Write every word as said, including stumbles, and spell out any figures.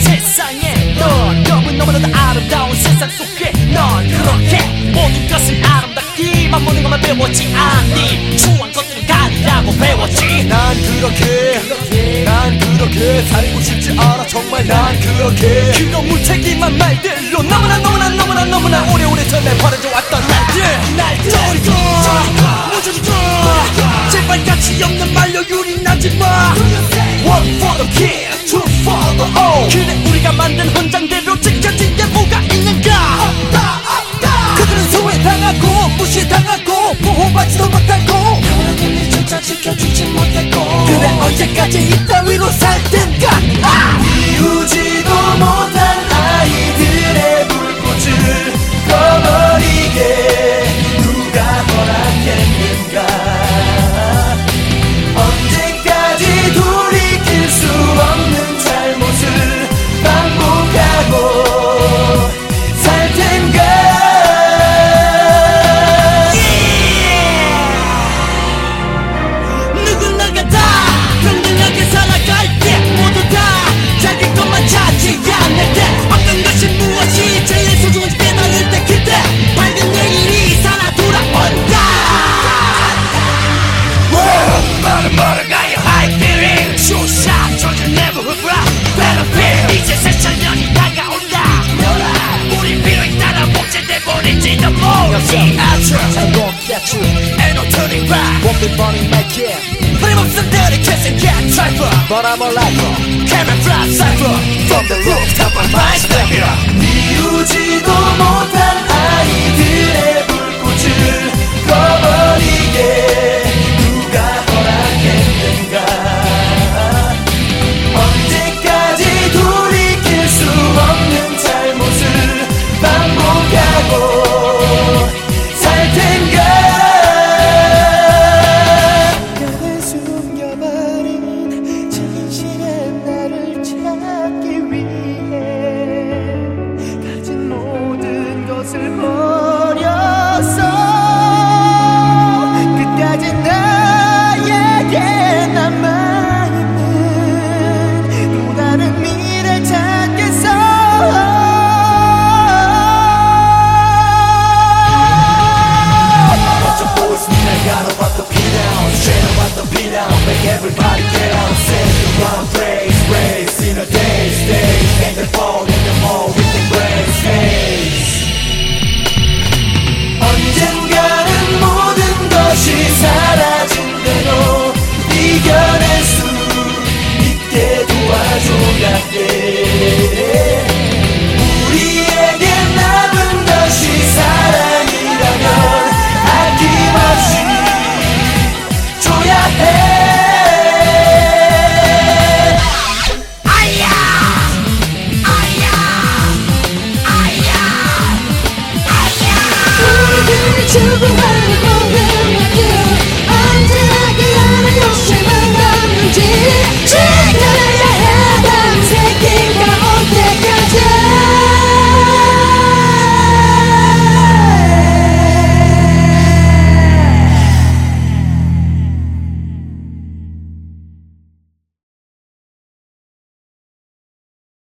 세상에 넌 너무너무나도 아름다운 세상 속에 넌 그렇게 모든 것을 아름답기만 모든 것만 배웠지 않니 추한 것들은 가리라고 배웠지 난 그렇게 난 그렇게 살고 싶지 않아 정말 난 그렇게 그런 무책임한 말들로 너무나 너무나 너무나 너무나 오래오래 전에 버려져왔던 날들 날들 저리가 모조리가 제발 가치 없는 말로 유린하지마 One for the kid, two for the old 그래 우리가 만든 헌장대로 지켜진 게 뭐가 있는가 없다 없다 그들은 소외당하고 무시당하고 보호받지도 못하고 영원한 우리조차 지켜주지 못했고 그래 언제까지 이따위로 살 텐가 아! 이루지도 못한 아이들의 불꽃을 꺼버리게 누가 허락했는가 언제까지 돌이킬 수 없는 잘못을 반복하고 살 텐가 누구나가 다 평등하게 살아갈 때 모두 다 자기 것만 차지하는 때 어떤 것이 무엇이 제일 소중한지 깨달을 때 그때 밝은 내일이 살아 돌아온다 모든 모든 가요 high feeling 솟아 젖은 neighborhood rock battlefield 이제 새천년이 다가온다 우리 필요에 따라 복제돼버릴지도 모르지 I'm gon' get you Ain't no turning back Won't be funny make it 끊임없은 들이 kissing cat cipher But I'm a lifer Camera fly cipher From the rooftop of my step here 이루지도 못한 아이들의